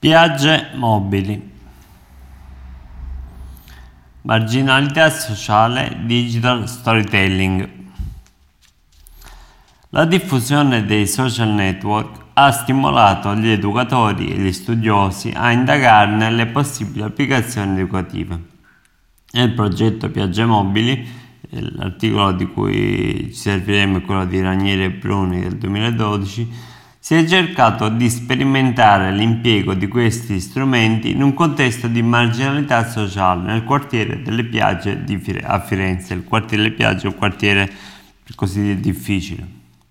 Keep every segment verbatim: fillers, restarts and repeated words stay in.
Spiagge mobili. Marginalità sociale, digital storytelling. La diffusione dei social network ha stimolato gli educatori e gli studiosi a indagarne le possibili applicazioni educative. Nel progetto Spiagge mobili, l'articolo di cui ci serviremo è quello di Ranieri e Bruni del duemiladodici, si è cercato di sperimentare l'impiego di questi strumenti in un contesto di marginalità sociale nel quartiere delle Piagge di Fire- a Firenze. Il quartiere delle Piagge è un quartiere così difficile.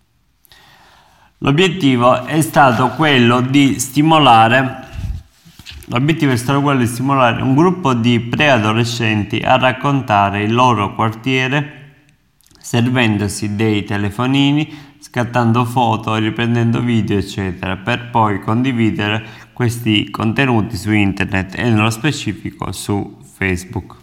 L'obiettivo è stato quello di stimolare L'obiettivo è stato quello di stimolare un gruppo di preadolescenti a raccontare il loro quartiere servendosi dei telefonini, scattando foto, riprendendo video, eccetera, per poi condividere questi contenuti su internet e nello specifico su Facebook.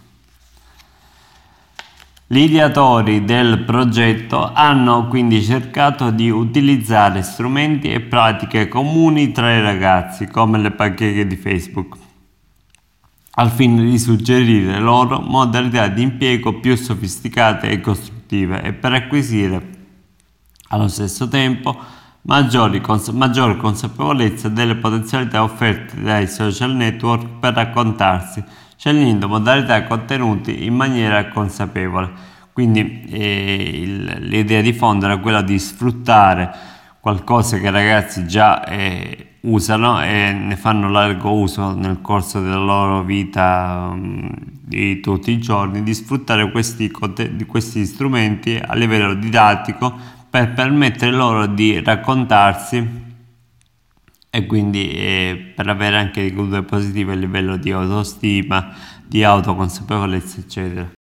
Gli ideatori del progetto hanno quindi cercato di utilizzare strumenti e pratiche comuni tra i ragazzi, come le bacheche di Facebook, al fine di suggerire loro modalità di impiego più sofisticate e costruttive e per acquisire allo stesso tempo maggiori cons- maggiore consapevolezza delle potenzialità offerte dai social network per raccontarsi, scegliendo modalità e contenuti in maniera consapevole. Quindi eh, il- l'idea di fondo era quella di sfruttare qualcosa che i ragazzi già eh, usano e ne fanno largo uso nel corso della loro vita um, di tutti i giorni, di sfruttare questi, conte- di questi strumenti a livello didattico per permettere loro di raccontarsi e quindi eh, per avere anche ricadute positive a livello di autostima, di autoconsapevolezza, eccetera.